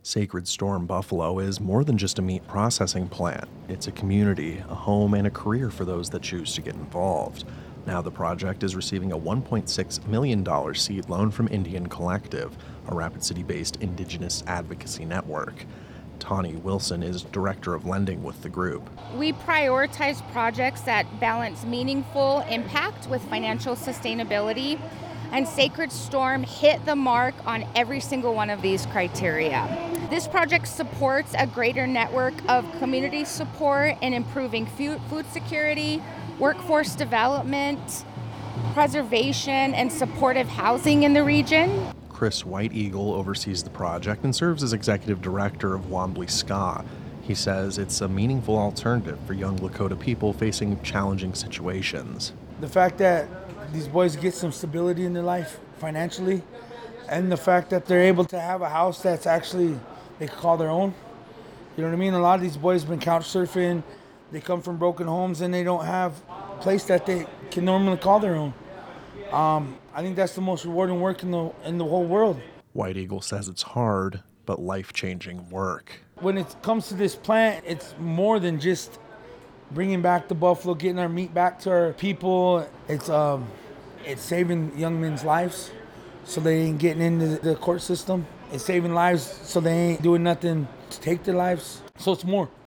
Sacred Storm Buffalo is more than just a meat processing plant. It's a community, a home, and a career for those that choose to get involved. Now, the project is receiving a $1.6 million seed loan from Indian Collective, a Rapid City based Indigenous advocacy network. Tawny Wilson is Director of Lending with the group. We prioritize projects that balance meaningful impact with financial sustainability, and Sacred Storm hit the mark on every single one of these criteria. This project supports a greater network of community support in improving food security, workforce development, preservation, and supportive housing in the region. Chris White Eagle oversees the project and serves as executive director of Wombly Ska. He says it's a meaningful alternative for young Lakota people facing challenging situations. The fact that these boys get some stability in their life financially, and the fact that they're able to have a house that's actually they can call their own. You know what I mean? A lot of these boys have been couch surfing. They come from broken homes and they don't have a place that they can normally call their own. I think that's the most rewarding work in the whole world. White Eagle says it's hard, but life-changing work. When it comes to this plant, it's more than just bringing back the buffalo, getting our meat back to our people. It's saving young men's lives so they ain't getting into the court system. It's saving lives so they ain't doing nothing to take their lives. So it's more.